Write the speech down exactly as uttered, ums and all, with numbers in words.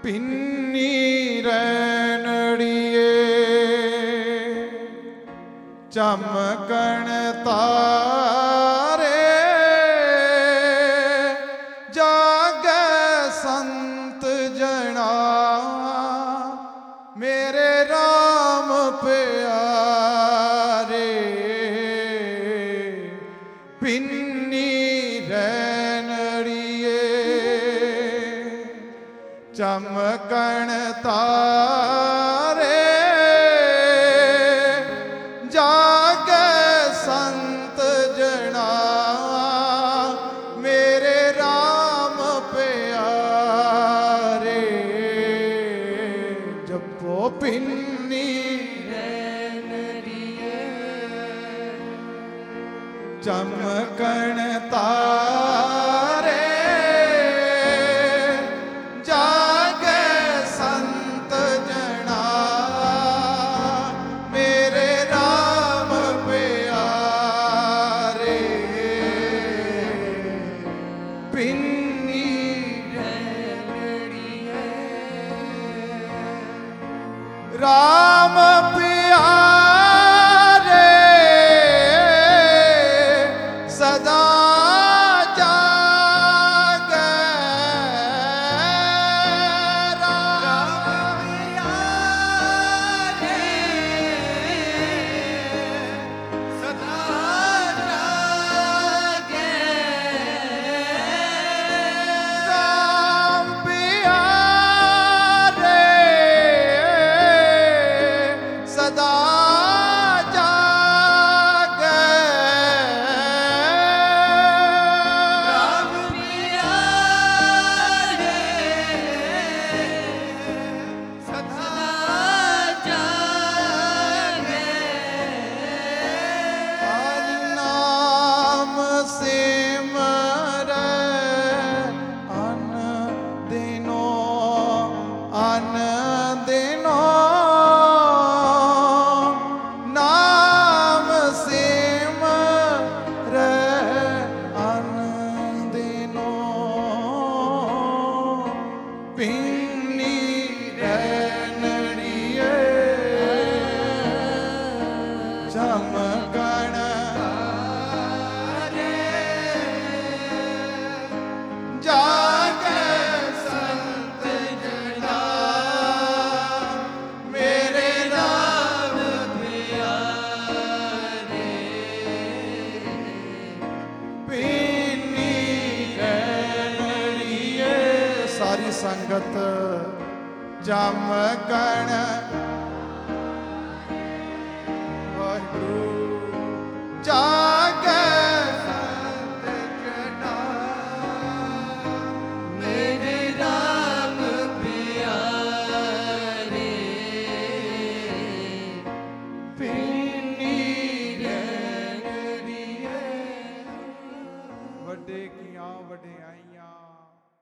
पिन्नी रैनड़िए चमकण तारे जागै संत जना मेरे राम प्यारे। पिन्नी रैनड़िए चमकण तारे जागै संत जना मेरे राम प्यारे। जपो पिन्नी रैनड़िए चमकण तारे राम प्यारे सदा जागै। राम प्यारे सदा जागै। राम प्यारे सदा जागै। राम प्यारे सदा जागै। हर नाम सिमरै अन दिनो अन दिनो नाम सिमरै अन दिनो। पिन्नी रैनड़िए चमकण तारे जागै संत जना मेरे राम प्यारे। पिन्नी रैनड़िए सारी संगत चमकण वाहिगुरू जागै संत जना मेरे राम प्यारे। पिन्नी रैनड़िए वड्डे कीआं वड्डियाईयां